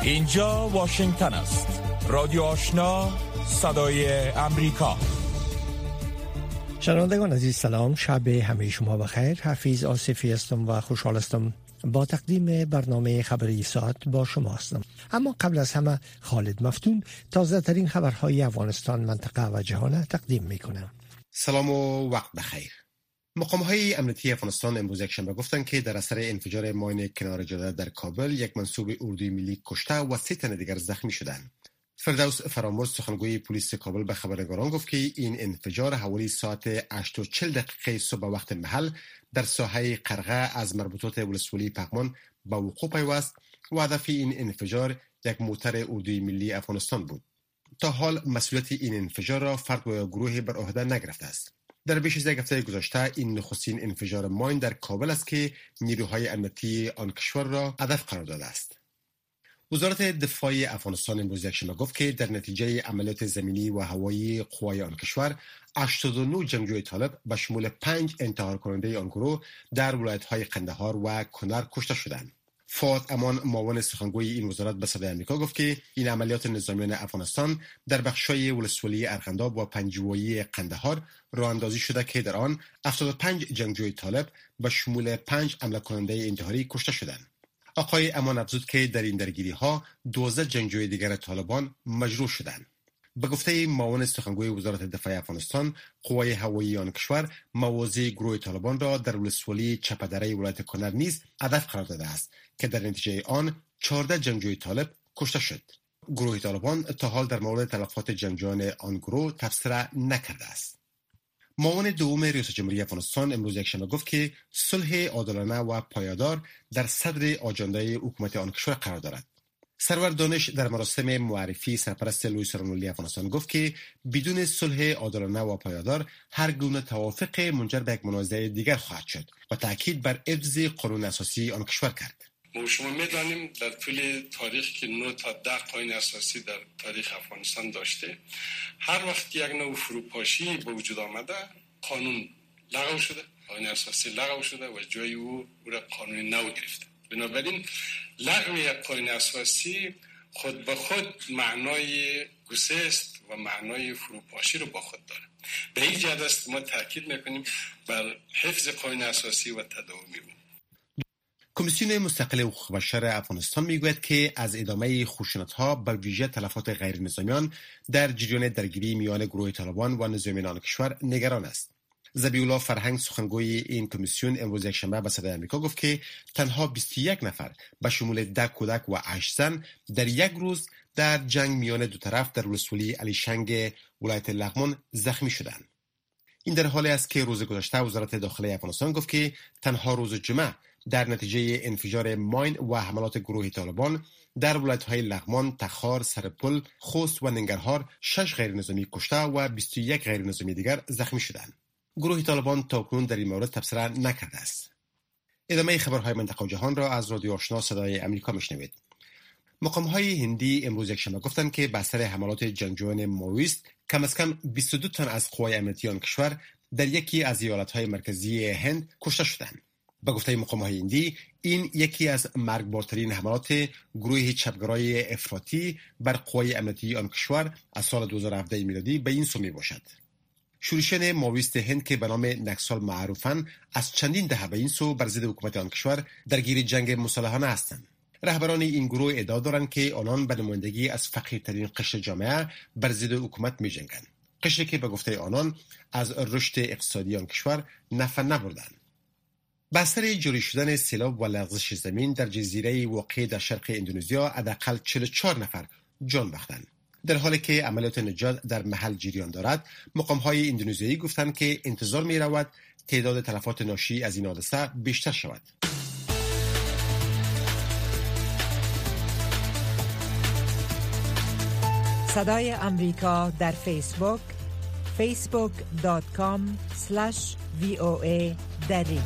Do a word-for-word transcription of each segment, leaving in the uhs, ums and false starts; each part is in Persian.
اینجا واشنگتن است. رادیو آشنا، صدای امریکا. شنوندگان عزیز سلام، شب همه شما بخیر. حفیظ آصفی هستم و خوشحال هستم با تقدیم برنامه خبری ساعت با شما هستم. اما قبل از همه خالد مفتون تازه ترین خبرهای افغانستان، منطقه و جهان تقدیم میکنم. سلام و وقت بخیر. مقام‌های امنیتی افغانستان امروز یکشنبه گفتند که در اثر انفجار ماین کنار جاده در کابل یک منسوب اردوی ملی کشته و سه تن دیگر زخمی شدند. فردوس فرامرز سخنگوی پلیس کابل به خبرنگاران گفت که این انفجار حوالی ساعت هشت و چهل دقیقه صبح وقت محل در ساحه قرغه از مربوطات ولسوالی پغمان به وقوع پیوست و هدف این انفجار یک موتر اردوی ملی افغانستان بود. تا حال مسئولیت این انفجار را فرد و گروه بر عهده نگرفته است. در بیش از یک هفته گذشته این نخستین انفجار ماین در کابل است که نیروهای امنیتی آن کشور را هدف قرار داده است. وزارت دفاع افغانستان امروز یکشنبه گفت که در نتیجه عملیات زمینی و هوایی قوای آن کشور هشتاد و نه جنگجوی طالب به شمول پنج انتحار کننده آن گروه در ولایت‌های قندهار و کنر کشته شدند. فؤاد امان معاون سخنگوی این وزارت به صدای آمریکا گفت که این عملیات نظامیان افغانستان در بخش‌های ولسوالی ارغنداب و پنجوایی قندهار راه اندازی شده که در آن هفتاد و پنج جنگجوی طالب به شمول پنج حمله کننده انتحاری کشته شدند. آقای امان افزود که در این درگیری‌ها دوازده جنگجوی دیگر طالبان مجروح شدند. به گفته معاون سخنگوی وزارت دفاع افغانستان، قوای هوایی آن کشور مواضع گروه طالبان را در ولسوالی چپدره ولایت کنر نیز هدف قرار داده است که در نتیجه آن چهارده جنگجوی طالب کشته شد. گروه طالبان تا حال در مورد تلفات جنگجویان آن گروه تبصره نکرده است. معاون دوم ریاست جمهوری افغانستان امروز یکشنبه گفت که صلح عادلانه و پایدار در صدر آجنده حکومت آن کشور قرار دارد. سرور دانش در مراسم معرفی سرپرست لوی سرانولی افغانستان گفت که بدون صلح عادلانه و پایدار هر گونه توافق منجر به یک منازعه دیگر خواهد شد و تاکید بر حفظ قانون اساسی آن کشور کرد. ما شما می‌دانیم در طول تاریخ که نه تا ده قانون اساسی در تاریخ افغانستان داشته، هر وقت یک نوع فروپاشی به وجود آمده قانون لغو شده، قانون اساسی لغو شده و جای او او را قانون نو گرفته. بنابراین لغو یک قانون اساسی خود به خود معنای گسه است و معنای فروپاشی رو با خود داره. به این جهت است ما تاکید میکنیم بر حفظ قانون اساسی و تداومی او. کمیسیون مستقل حقوق بشر افغانستان میگوید که از ادامه خشونت‌ها به ویژه تلفات غیر نظامیان در جریان درگیری میان گروه طالبان و نظامیان آن کشور نگران است. ذبیح‌الله فرهنگ سخنگوی این کمیسیون امروز یکشنبه به صدای آمریکا گفت که تنها بیست و یک نفر به شمول ده کودک و هشت زن در یک روز در جنگ میان دو طرف در ولسوالی علیشنگ ولایت لغمان زخمی شدند. این در حالی است که روز گذشته وزارت داخلی افغانستان گفت که تنها روز جمعه در نتیجه انفجار ماین و حملات گروه طالبان در ولایت‌های لغمان، تخار، سرپل، خوست و ننگرهار شش غیر نظامی کشته و بیست و یک غیر نظامی دیگر زخمی شدند. گروه طالبان تاکنون در این مورد تبصره نکرده است. ادامه خبرهای منطقه و جهان را از رادیو آشنا صدای امریکا میشنوید. مقام‌های هندی امروز یکشنبه گفتند که به اثر حملات جنگجویان ماویست کم از کم بیست و دو تن از قوای امنیتی آن کشور در یکی از ایالت‌های مرکزی هند کشته شدند. به گفته مقام‌های هندی، این یکی از مرگبارترین حملات گروه چپگرای افراطی بر قوای امنیتی آن کشور از سال دو هزار و هفده میلادی به این سو میباشد. شورشیان ماویست هند که به نام نکسال معروفند، از چندین دهه به این سو بر ضد حکومت آن کشور درگیر جنگ مسلحانه هستند. رهبران این گروه ادعا دارند که آنان به نمایندگی از فقیرترین قشر جامعه بر ضد حکومت می‌جنگند. قشری که به گفته آنان از رشد اقتصادی آن کشور نفع نبردند. به اثر جاری شدن سیلاب و لغزش زمین در جزیره واقع در شرق اندونزیا حداقل چهل و چهار نفر جان باختند. در حالی که عملیات نجات در محل جریان دارد، مقام‌های اندونزیایی گفتند که انتظار می‌رود تعداد تلفات ناشی از این حادثه بیشتر شود. صدای امریکا در فیسبوک فیسبوک دات کام اسلش وی او ای دری.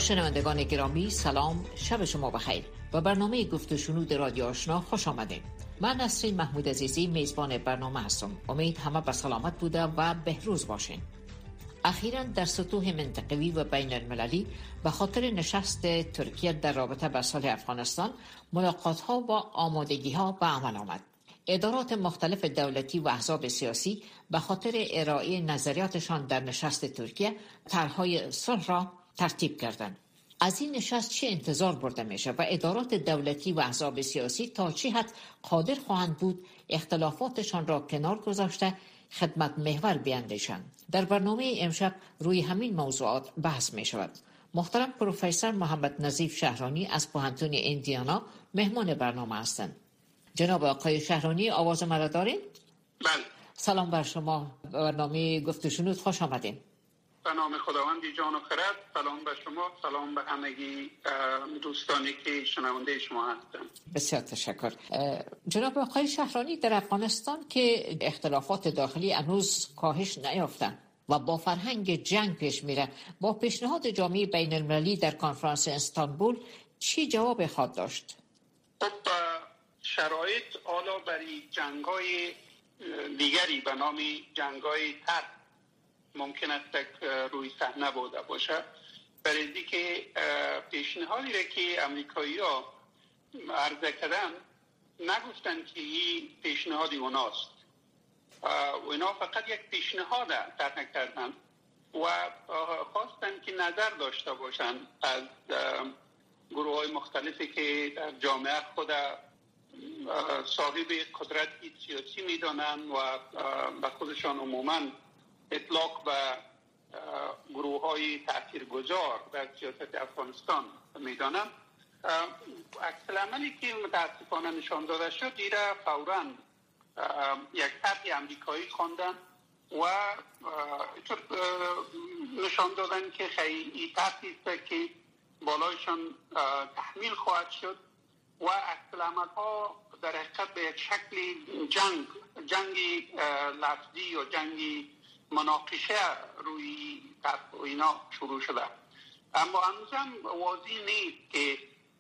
شنوندگان گرامی، سلام، شب شما بخیر. با برنامه گفت و شنود رادیو آشنا خوش آمدید. من نسرین محمود عزیزی میزبان برنامه هستم. امید همه به سلامت بوده و بهروز باشین. اخیراً در سطوح منطقوی و بین المللی به خاطر نشست ترکیه در رابطه با صلح افغانستان ملاقات‌ها و آمادگی‌ها به عمل آمد. ادارات مختلف دولتی و احزاب سیاسی به خاطر ارائه نظریاتشان در نشست ترکیه طرح‌های صلح را ترتیب کردند. از این نشست چه انتظار برده میشه و ادارات دولتی و احزاب سیاسی تا چه حد قادر خواهند بود اختلافاتشان را کنار گذاشته خدمت محور بیاندیشند؟ در برنامه امشب روی همین موضوعات بحث می شود. محترم پروفسور محمد نظیف شهرانی از پوهنتون ایندیانا مهمان برنامه هستند. جناب آقای شهرانی، آواز مرا دارین؟ بله. سلام بر شما. برنامه گفت و شنود خوش آمدین. به نام خداوند جان و خرد. سلام به شما، سلام به همگی دوستانی که شنونده شما هستند. بسیار تشکر. جناب آقای شهرانی، در افغانستان که اختلافات داخلی هنوز کاهش نیافتند و با فرهنگ جنگ پیش میره، با پیشنهاد جامعه بین المللی در کنفرانس استانبول چی جواب خواهد داشت؟ خب شرایط حالا برای جنگ‌های دیگری به نام جنگ‌های ترک ممکن است روی صحنه بوده باشه، برای اینکه پیشنهادی را که امریکایی‌ها عرضه کردن نگفتن که این پیشنهادی اوناست و اینا فقط یک پیشنهاد طرح کردن و خواستن که نظر داشته باشن از گروه‌های مختلفی که در جامعه خود صاحب قدرتی سیاسی میدانن و به خودشان عموماً اطلاق به گروه‌های تاثیرگذار در سیاست افغانستان میدانن. عکس العملی که متاسفانه نشان داده شد دیره فوراً یک طرح امریکایی خواندن و نشان دادن که خیلی طرحی است که بالایشان تحمیل خواهد شد و عکس العمل‌ها در حقیقت به یک شکل جنگ جنگی لفظی یا جنگی مناقشه روی طرح و اینا شروع شده. اما هنوزم واضح نیست که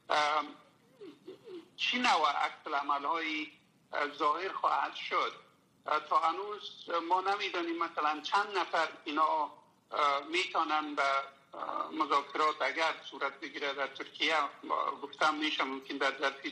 چی نوع عکس العمل‌های ظاهر خواهد شد. تا هنوز ما نمیدانیم مثلا چند نفر اینا میتونن به مذاکرات اگر صورت بگیره در ترکیه، گفتم میشه ممکن در ظرف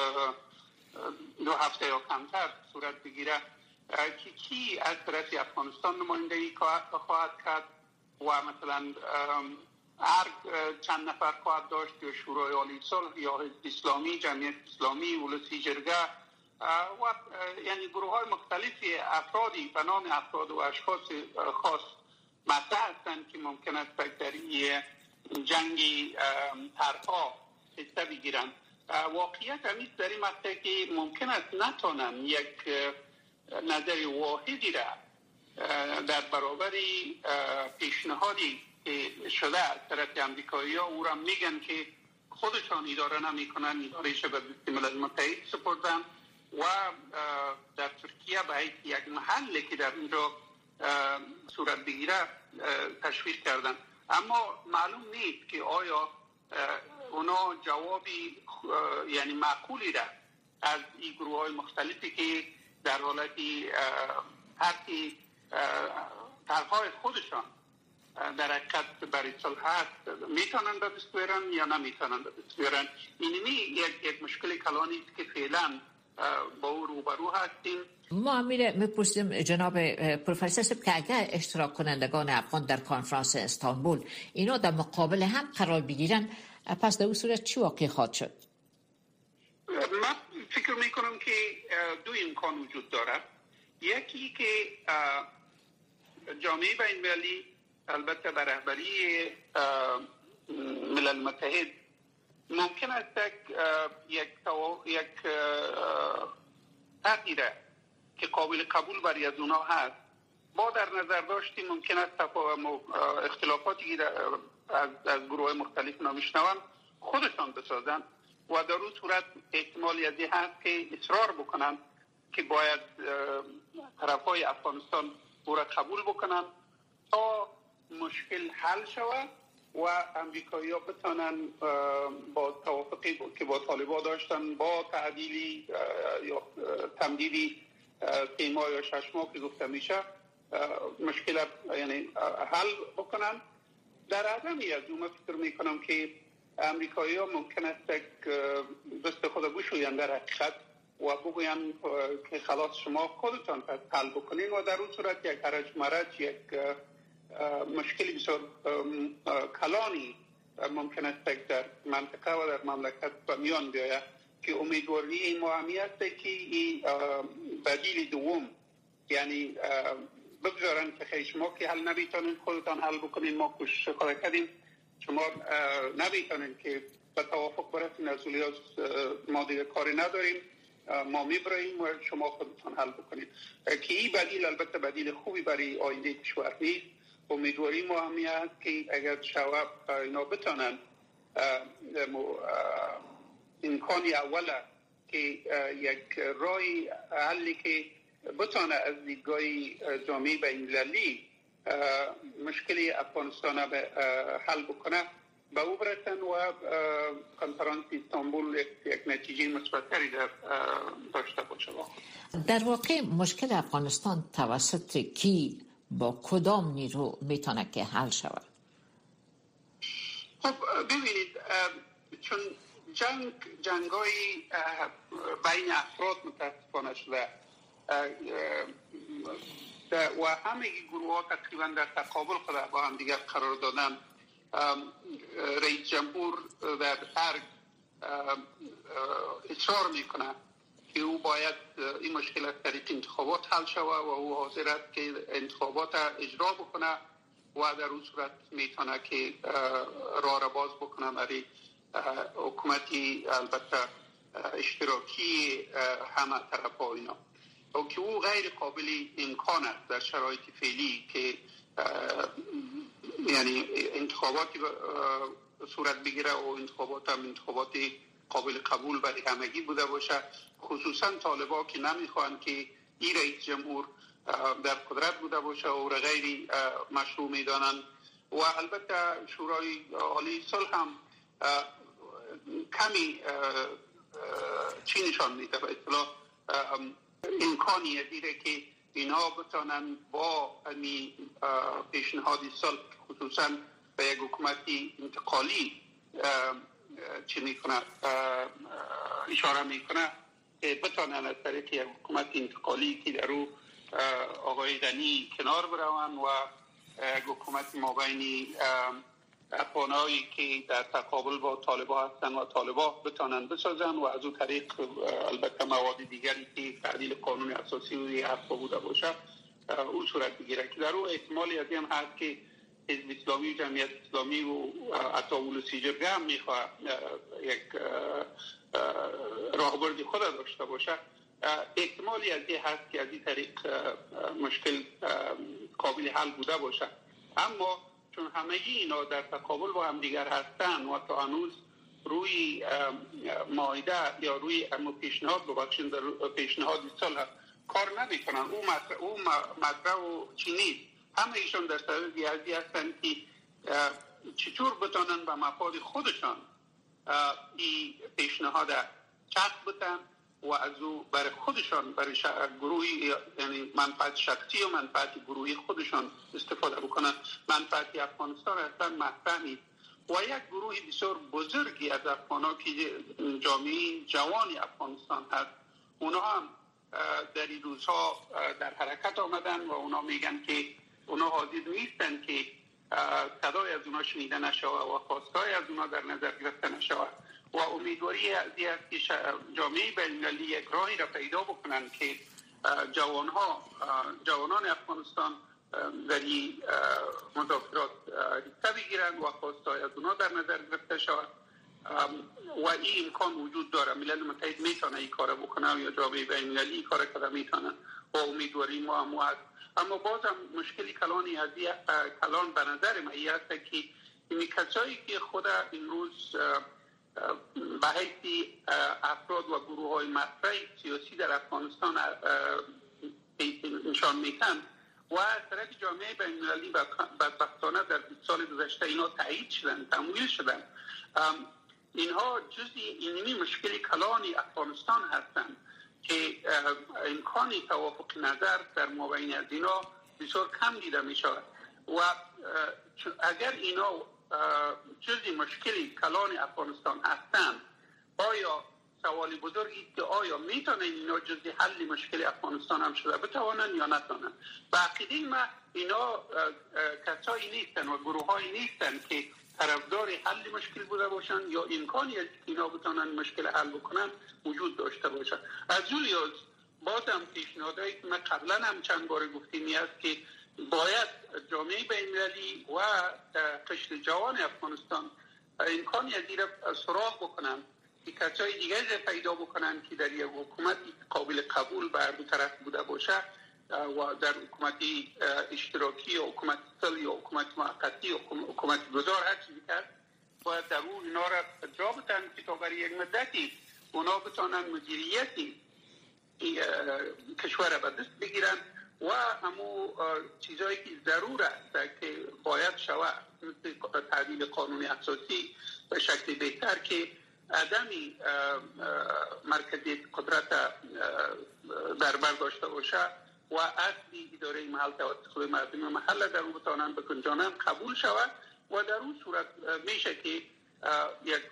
دو هفته یا کمتر صورت بگیره، که کی از طرف افغانستان نمایندگی خواهد کرد و مثلا ارگ چند نفر خواهد داشت یا شورای عالی صلح یا حزب اسلامی، جمعیت اسلامی، ولسی جرگه و یعنی گروه های مختلفی افرادی به نام افراد و اشخاص خاص مطرح هستند که ممکن است در این جنگی طرح‌ها حصه بگیرند. واقعیت همیست در این مقطع که ممکن است نتونن یک نظر واحدی را در برابر پیشنهادی که شده از طرف امریکایی‌ها او را میگن که خودشان اداره نمی‌کنن، ادارهش به ملل متحد سپردن و در ترکیه به حیث یک محلی که در اونجا صورت بگیره تشویق کردن. اما معلوم نیست که آیا اونا جوابی یعنی معقولی را از این گروه های مختلفی که در حالتی حتی طرح‌های خودشان در حقیقت برای صلح هست میتونن به دست بیارن یا نمیتونن به دست بیارن. اینمی یک یک مشکل کلانی است که فعلا با او روبرو هستیم. ما امیر میپرسیم جناب پروفسور صاحب که اگر اشتراک کنندگان افغان در کنفرانس استانبول اینا در مقابل هم قرار بگیرن، پس در اون صورت چی واقع خواهد شد؟ من فکر میکنم که دو امکان وجود دارد. یکی که جامعه بین المللی البته به رهبری ملل متحد ممکن است یک یک تغییر که قابل قبول برای از اونها هست با در نظر داشتی ممکن است اختلافاتی که از, از گروه مختلف نمیشنوند خودشان بسازند و در اون صورت احتمالی از این هست که اصرار بکنند که باید طرفای افغانستان او را قبول بکنند تا مشکل حل شود و امریکایی ها بتانن با توافقی که با طالبان داشتن با تعدیلی یا تمدیدی سه ماه یا شش ماه که گفته میشه مشکل یعنی حل بکنن. در عدمی از اون فکر میکنم که امریکایی ها ممکن است دست خود بشوین در حقیقت و بگوین که خلاص شما خودتان پس حل بکنین و در اون صورت یک هرج مرج یک مشکلی بسیار کلانی ممکن است در منطقه و در مملکت به میان بیاید که امیدواری این مهمی است که این بدیل دوم یعنی بگذارن که خیلی شما که حل نمیتونین خودتان حل بکنین ما کوشش خود کردیم شما نمیتونین که به توافق برسین از اولیاز ما دیگه کاری نداریم ما میبراییم و شما خودتان حل بکنید که این بدیل البته بدیل خوبی برای آینده کشور نیست. امیدواری ما همی است که اگر شواب اینا بتانن امکانی اوله که یک رای حلی که بتانه از دیدگاه جامعه بین‌المللی مشکلی افغانستان به حل بکنه به او برسن و کنفرانس استانبول یک نتیجه مثبتری در داشته باشه. در واقع مشکل افغانستان توسط کی با کدام نیرو میتونه که حل شود؟ خب ببینید چون جنگ جنگای بین افراد متاسفانه شده و همه گروه ها تقریبا در تقابل خود با هم دیگر قرار دادن. رئیس جمهور در ارگ اصرار میکنه که او باید این مشکل از طریق انتخابات حل شود و او حاضر است که انتخابات اجرا بکنه و در اون صورت میتونه که راه را باز بکنه برای حکومتی البته اشتراکی همه طرف ها اینا و که او غیر قابل امکان است در شرایط فعلی که یعنی انتخاباتی صورت بگیره و انتخابات هم انتخابات قابل قبول برای همگی بوده باشه، خصوصا طالبا که نمیخوان که این رئیس جمهور در قدرت بوده باشه و غیر مشروع میدانن و البته شورای عالی صلح هم کمی چی نشان میده به اصطلاح امکانی دیره که اینا بتانن با امی پیشنهاد صلح خصوصا به یک حکومتی انتقالی چی میکنه اشاره میکنه که بتانن از طریق یک حکومت انتقالی که در او آقای غنی کنار برون و یک حکومت مابینی افغانایی که در تقابل با طالبا هستن و طالبا بتانن بسازن و از اون طریق البته مواد دیگری که تعدیل قانون اساسی و حق بوده باشه اون صورت بگیره که در اون احتمالی از این هست که حزب اسلامی و جمعیت اسلامی و عطاول سیجرگه هم میخواه یک راهبردی خود داشته باشه. احتمالی از این هست که از این طریق مشکل قابل حل بوده باشه، اما چون همگی اینا در تقابل با هم دیگر هستن و تا هنوز روی مائده یا روی پیشنهاد ببخشین در پیشنهاد صلح کار نمیکنن اون مطرح اون مطرح و چی نیست، همه ایشان در صدد ریاضی هستن که چطور بتانن به مفاد خودشان این پیشنهاد چسب بتن و از او برای خودشان برای گروهی یعنی منفعت شخصی و منفعت گروهی خودشان استفاده بکنن. منفعت افغانستان اصلا مطرح نیست و یک گروهی بسیار بزرگی از افغان‌ها که جامعه جوانی افغانستان هست اونا هم در این روزها در حرکت آمدن و اونا میگن که اونا حاضر نیستن که صدای از اونا شنیده نشود و خواستای از اونا در نظر گرفته نشود و امیدواری از این است که جامعه بین‌المللی یک راهی را پیدا بکنن که جوانها جوانان افغانستان در این مذاکرات حصه بگیرن و خواستای از اونا در نظر گرفته شود و این امکان وجود داره. ملل متحد میتونه این کار بکنه یا جامعه بین‌المللی این کار کنه میتونه و امیدواری ما هم هست. اما بازم مشکلی کلانی از این کلان به نظر من این است که این کسایی که خود امروز به حیث افراد و گروه های مطرح سیاسی در افغانستان نشان میتن و از طرف جامعه بین‌المللی بدبختانه در بیست سال گذشته اینا تایید شدن، تمویل شدن. اینها جزئی اینمی مشکل کلان افغانستان هستند که امکانی توافق نظر در مابین از اینا بسیار کم دیده می شود و اگر اینا جزئی مشکل کلان افغانستان هستند، آیا سوالی بزرگی که آیا میتونه اینا جزئی حل مشکل افغانستان هم شده بتوانند یا نتوانند؟ به عقیده ما اینا کسایی نیستن و گروهایی نیستن که طرفدار حل مشکل بوده باشن یا امکانی از اینا بتونن مشکل حل بکنن وجود داشته باشن. از جولیوز بازم پیشنهادایی که ما قبلا هم چند بار گفتیم است که باید جامعه بین‌المللی و قشر جوان افغانستان امکانی از این سراغ بکنن که کسای دیگه پیدا بکنن که در یک حکومت قابل قبول بر دو طرف بوده باشه و در حکومتی اشتراکی یا حکومت سل یا حکومت موقتی یا حکومت گذار هر چیزی کرد باید در اون اینا را جا بتن که تا برای یک مدتی اونا بتانن مدیریتی کشور را به دست بگیرن و همو چیزایی که ضرور است که باید شود مثل تعدیل قانون اساسی به شکل بهتر که عدمی مرکزیت قدرت در بر داشته باشه و اصلی اداره محل توسط مردم محل در اون بتانن بکنجانن قبول شود و در اون صورت میشه که یک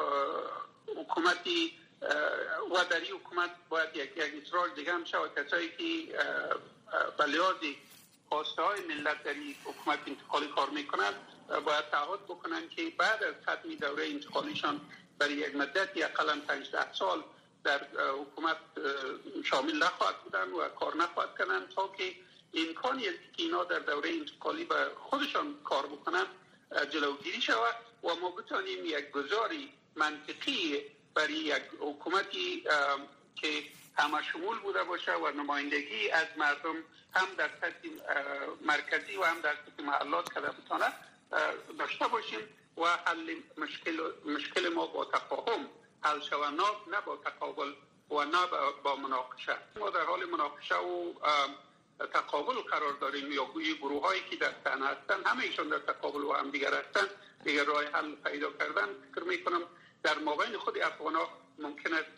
حکومتی و در این حکومت باید یک یک اصرار دیگه هم شود کسایی که به لحاظ خواسته های ملت در این حکومت انتقالی کار میکنند باید تعهد بکنن که بعد از ختم دوره انتقالیشان برای یک مدتی اقلا پنج ده سال در حکومت شامل نخواهد بودن و کار نخواهد کنن تا که امکانی است که اینا در دوره انتقالی به خودشان کار بکنن جلوگیری شود و ما بتانیم یک گزاری منطقی برای یک حکومتی که همه شمول بوده باشه و نمایندگی از مردم هم در سطح مرکزی و هم در سطح محلات که بتانه داشته باشیم و حل مشکل مشکل ما با تفاهم حل شود، نه با تقابل و نه با مناقشه. ما در حال مناقشه و تقابل قرار داریم یا گویی گروه هایی که در صحنه هستن همه ایشان در تقابل و هم دیگر هستن، دیگر راه حل پیدا کردن فکر میکنم در مابین خود افغانا ممکن است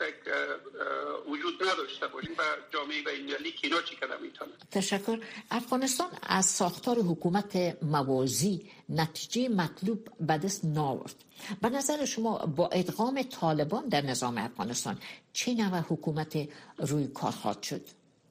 وجود نداشته باشیم و جامعه بین‌المللی که اینا چی کده میتونه. تشکر. افغانستان از ساختار حکومت موازی نتیجه مطلوب به دست ناورد. به نظر شما با ادغام طالبان در نظام افغانستان چه نوع حکومت روی کار خواهد شد؟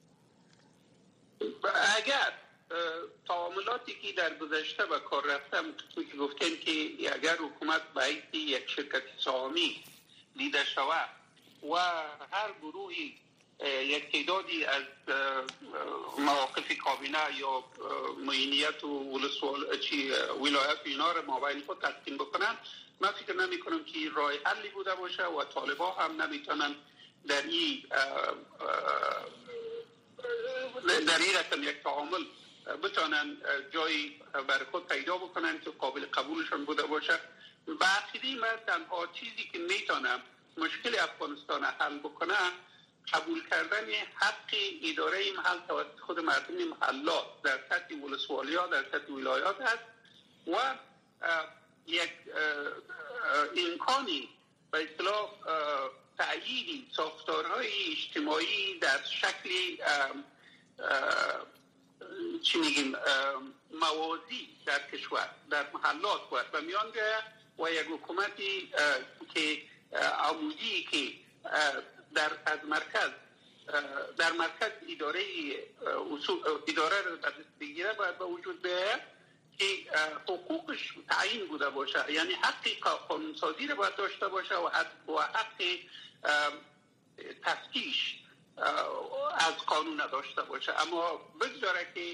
اگر تعاملاتی که در گذشته به کار رفتم که گفتن که اگر حکومت به حیث یک شرکت سهامی دیده شود و هر گروهی یک تعدادی از مواقف کابینه یا معینیت و ولایت اینا را مابین خود تقسیم بکنن، من فکر نمی کنم که راه حلی بوده باشه و طالبان هم نمیتونن در این در این رقم یک تعامل بتونن جایی برای خود پیدا بکنن که قابل قبولشان بوده باشه. به عقیده من تنها چیزی که میتونم مشکل افغانستان حل بکنه قبول کردن حق اداره محل توسط خود مردم محلات در سطح ولسوالی‌ها در سطح ولایات است و یک امکانی به اصطلاح تأیید ساختارهای اجتماعی در شکل چی میگیم موازی در کشور در محلات باید و میان و یک حکومتی که عمودی که در از مرکز در مرکز اداره اداره رو در دست بگیره باید به وجود بیاید که حقوقش تعیین بوده باشه، یعنی حقی قانونسازی رو باید داشته باشه و حق تفتیش از قانون نداشته باشه، اما بگذاره که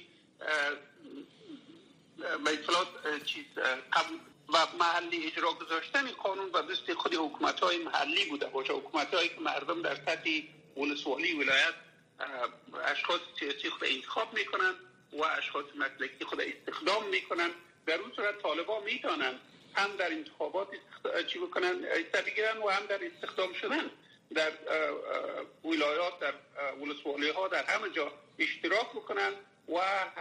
به اصطلاح چیز قبل و محلی اجرا گذاشتن قانون و دست خود حکومت‌های محلی بوده باشه، حکومت‌هایی که مردم در سطح ولسوالی ولایت اشخاص سیاسی خود انتخاب میکنن و اشخاص مسلکی خود استخدام میکنن. در اون صورت طالبان میتونن هم در انتخابات چی بکنن بگیرن و هم در استخدام شدن در ولایات در ولسوالی ها در همه جا اشتراک بکنن و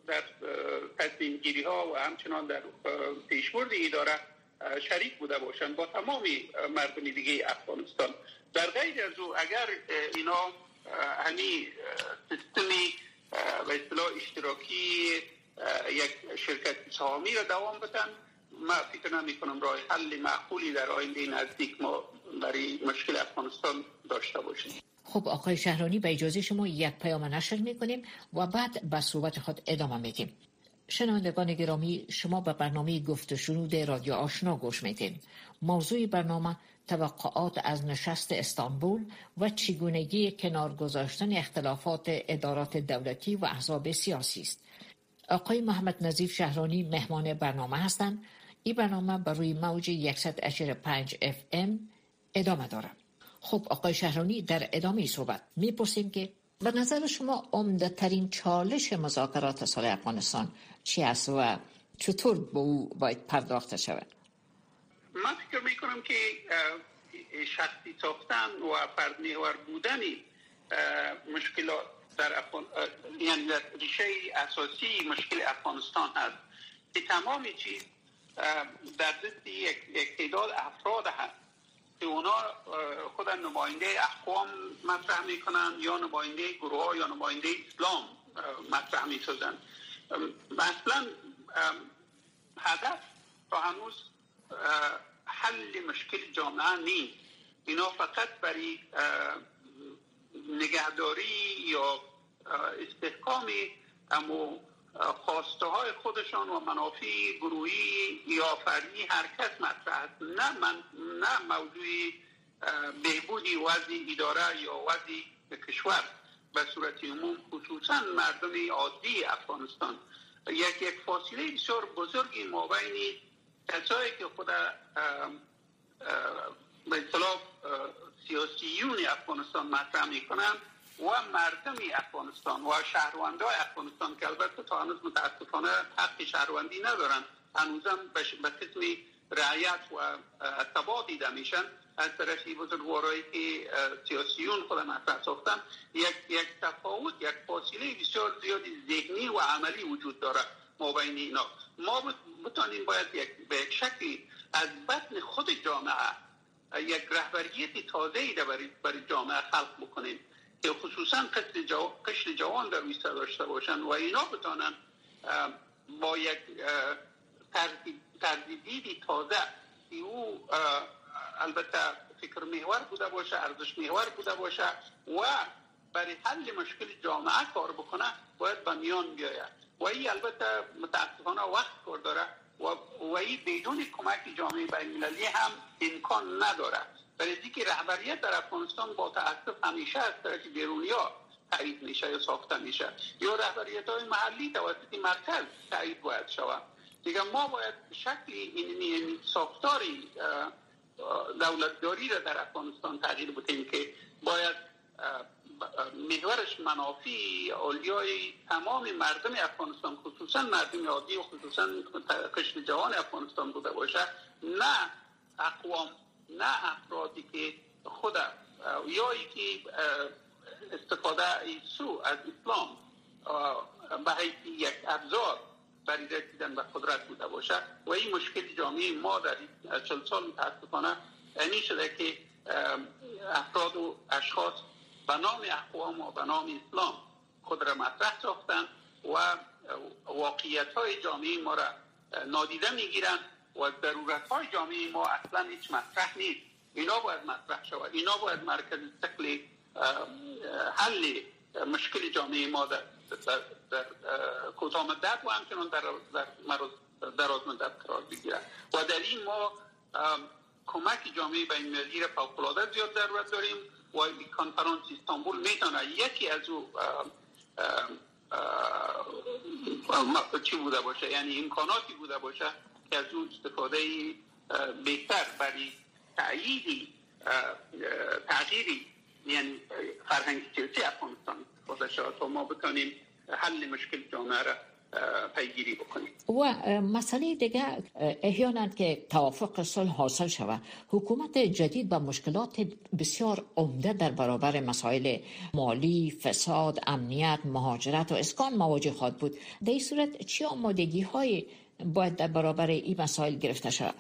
در تصمیم گیری ها و همچنان در پیشبرد اداره شریک بوده باشند با تمام مردم دیگه افغانستان. در غیر از او اگر اینا همین سیستمی به اصطلاح اشتراکی یک شرکت سهامی را دوام بدن، ما فکر نمی کنم راه حل معقولی در آینده نزدیک ما برای مشکل افغانستان داشته باشیم. خب آقای شهرانی، به اجازه شما یک پیام نشر میکنیم و بعد به صحبت خود ادامه میدیم. شنوندگان گرامی، شما به برنامه گفت و شنود رادیو آشنا گوش میدین. موضوع برنامه توقعات از نشست استانبول و چگونگی کنار گذاشتن اختلافات ادارات دولتی و احزاب سیاسی است. آقای محمد نظیف شهرانی مهمان برنامه هستند. این برنامه بر روی موج صد و یک و پنج اف ام ادامه دارد. خب آقای شهرانی، در ادامه صحبت میپرسیم که به نظر شما عمده ترین چالش مذاکرات سال افغانستان چی است و چطور به او باید پرداخته شود؟ من فکر میکنم که شخصی ساختن و فردمحور بودنی مشکلات در افغان، یعنی در ریشه اساسی مشکل افغانستان هست که تمام چیز در دست یک تعداد افراد هست که اونا خود نماینده اقوام مطرح میکنن یا نماینده گروه ها یا نماینده اسلام مطرح میسازن. مثلا هدف تا هنوز حل مشکل جامعه نیست. اینا فقط برای نگهداری یا استحکام اما خواسته های خودشان و منافع گروهی یا فردی هر کس مطرح است، نه من نه موضوع بهبودی وضع اداره یا وضع کشور به صورت عموم، خصوصا مردم عادی افغانستان. یک یک فاصله بسیار بزرگی مابین کسایی که خود به اصطلاح سیاسیون افغانستان مطرح میکنن و مردم افغانستان و شهروندان افغانستان که البته تا هنوز متاسفانه حق شهروندی ندارن، هنوزم به قسم رعایت و تبا دیده میشن از طرف بزرگوارایی که سیاسیون خود مطرح ساختن. یک یک تفاوت، یک فاصله بسیار زیادی ذهنی و عملی وجود داره ما بین اینا. ما بتانیم باید یک به یک شکلی از بطن خود جامعه یک رهبریت تازه‌ای برای برای جامعه خلق بکنیم که خصوصا قشر جو... قشر جوان در ویسته داشته باشن و اینا بتانن با یک تردیدی تازه که او البته فکر محور بوده باشه، ارزش محور بوده باشه و برای حل مشکل جامعه کار بکنه باید به میان بیاید و این البته متاسفانه وقت کار داره و و این بدون کمک جامعه بین‌المللی هم امکان نداره. برای اینکه رهبریت در افغانستان با تأسف همیشه از طرف بیرونی‌ها تایید میشه یا ساخته میشه یا رهبریت‌های محلی توسط مرکز تایید باید شود. دیگه ما باید شکلی این ساختاری دولتداری را در افغانستان تغییر بدیم که باید محورش منافع اولیای تمام مردم افغانستان، خصوصا مردم عادی و خصوصا قشر جوان افغانستان بوده باشه، نه اقوام، نه افرادی که خود یا ای که استفاده سو از اسلام به حیث یک ابزار برای رسیدن به قدرت بوده باشه. و این مشکل جامعه ما در چل سال متاسفانه اینی شده که افراد و اشخاص به نام اقوام و به نام اسلام خود را مطرح ساختن و واقعیت های جامعه ما را نادیده میگیرن و ضرورت های جامعه ما اصلا هیچ مطرح نیست. اینا باید مطرح شود، اینا باید مرکز شکل حل مشکل جامعه ما در در, در کوتاه مدت و همچنان در در دراز مدت قرار بگیرد. و در این ما کمک جامعه بین‌المللی را فوق‌العاده زیاد ضرورت داریم و کنفرانس استانبول میتونه یکی از او چی بوده باشه، یعنی امکاناتی بوده باشه که از اون استفاده بهتر برای تأییدی تغییری یعنی فرهنگ سیاسی افغانستان استفاده شود و ما بتانیم حل مشکل جامعه را پیگیری بکنیم. و مسئله دیگه احیانا که توافق صلح حاصل شود، حکومت جدید با مشکلات بسیار عمده در برابر مسائل مالی، فساد، امنیت، مهاجرت و اسکان مواجه خواهد بود. در این صورت چه آمادگی های باید در برابر این مسائل گرفته شود؟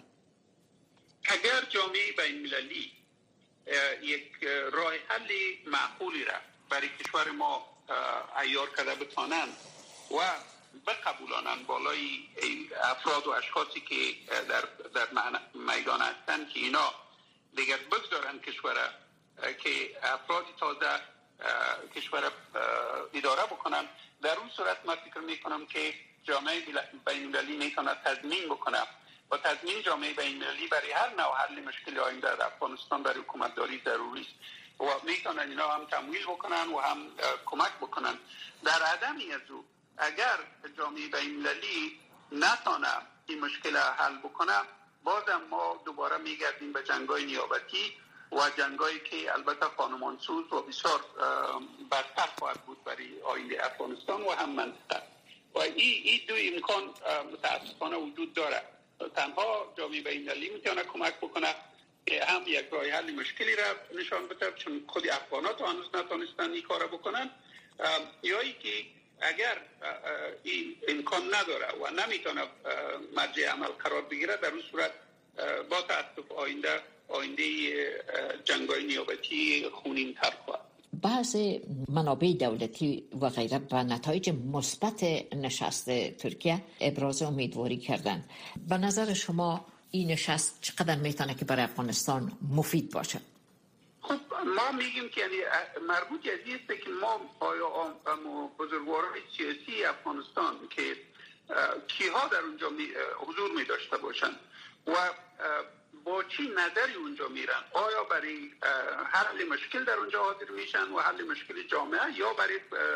اگر جامعه بین المللی یک راه حل معقولی را برای کشور ما عیار کرده بتانند و بقبولانند بالای افراد و اشخاصی که در در میدان هستند که اینا دیگر بگذارن کشور که افراد تازه کشور اداره بکنن، در اون صورت من فکر میکنم که جامعه بین المللی میتونه تضمین بکنه و تضمین جامعه بین المللی برای هر نوع حل مشکل آینده در افغانستان برای حکومت داری ضروری است و میتونن اینا هم تمویل بکنن و هم کمک بکنن. در عدمی از او اگر جامعه بین المللی نتونه این مشکل حل بکنه، بازم ما دوباره میگردیم به جنگای نیابتی و جنگایی که البته خانمانسوز و بسیار بدتر خواهد بود برای آینده افغانستان و هم منطقه. و این ای دو امکان متاسفانه وجود داره. تنها جامعه بین المللی میتونه کمک بکنه که هم یک راه حل مشکلی را نشان بده، چون خود افغانات هنوز نتونستن این کار بکنن، یا ای که اگر این امکان نداره و نمیتونه مرجع عمل قرار بگیره، در اون صورت با تاسف آینده آینده جنگای نیابتی خونین تر خواهد. بعض منابع دولتی و غیره به نتایج مثبت نشست ترکیه ابراز امیدواری کردند. به نظر شما این نشست چقدر میتونه که برای افغانستان مفید باشه؟ خب ما میگیم که یعنی مربوط از این است که ما آیا بزرگواران سیاسی افغانستان که کیها در اونجا حضور می داشته باشند و با چی نظری اونجا میرن، آیا برای حل مشکل در اونجا حاضر میشن و حل مشکل جامعه یا برای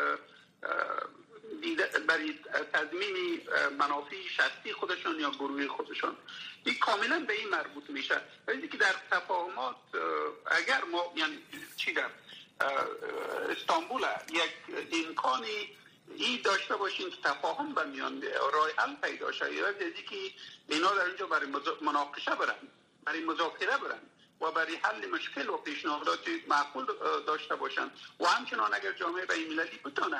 برای تضمین منافع شخصی خودشون یا گروهی خودشون. این کاملا به این مربوط میشه. ولی که در تفاهمات اگر ما یعنی چی در استانبول یک امکانی این داشته باشین که تفاهم به میان راه حل پیدا شه، یا دیدی که اینا در اینجا برای مناقشه برن، برای مذاکره برن و برای حل مشکل و پیشنهادات معقول داشته باشن و همچنان اگر جامعه بین المللی بتونه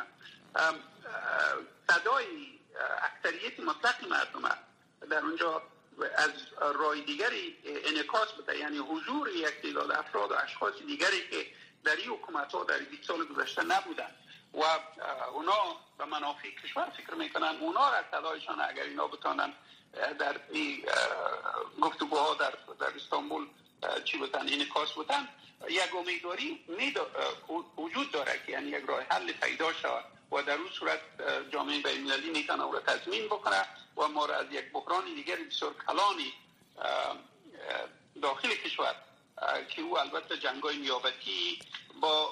صدای اکثریت مطلق مردم در اونجا از راه دیگری انعکاس بده، یعنی حضور یک تعداد افراد و اشخاص دیگری که در این حکومت ها در بیست سال گذشته نبودن و اونا به منافع کشور فکر میکنن، اونا را صدایشان اگر اینا بتانن در این گفتگوها در در استانبول چی بودن انعکاس بودن، یک امیدواری وجود داره که یعنی یک راه حل پیدا شود و در اون صورت جامعه بین المللی میتونه او را تضمین بکنه و ما را از یک بحران دیگری بسیار کلانی داخل کشور که او البته جنگای نیابتی با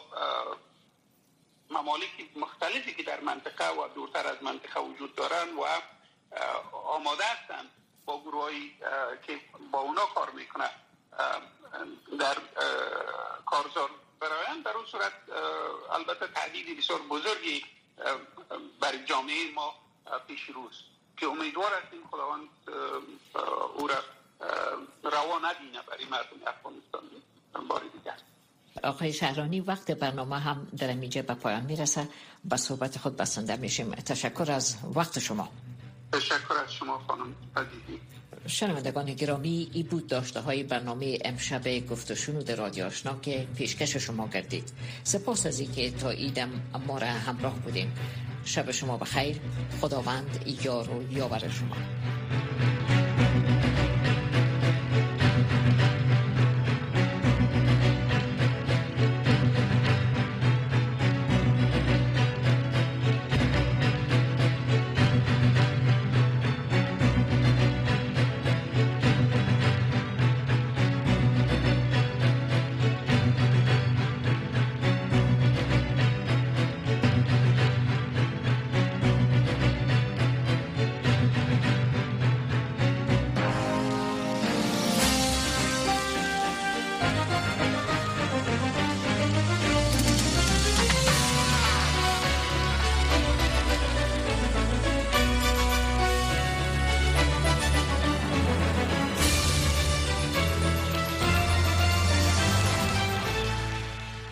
ممالک مختلفی که در منطقه و دورتر از منطقه وجود دارن و آماده هستند با گروهایی که با اونا کار میکنه در کارزار براین. در اون صورت البته تهدید بسیار بزرگی برای جامعه ما پیش روست که امیدوار هستیم خداوند او را روا ندینه برای مردم افغانستان بار دیگر. آقای شهرانی، وقت برنامه هم در اینجا به پایان میرسه. به صحبت خود بسنده میشیم. تشکر از وقت شما. تشکر از شما خانم عزیزی. شنوندگان گرامی، ای بود داشته های برنامه امشب گفت و شنود رادیو آشنا که پیشکش شما گردید. سپاس از اینکه تا ایدم ما را همراه بودیم. شب شما بخیر. خداوند یار و یاور شما.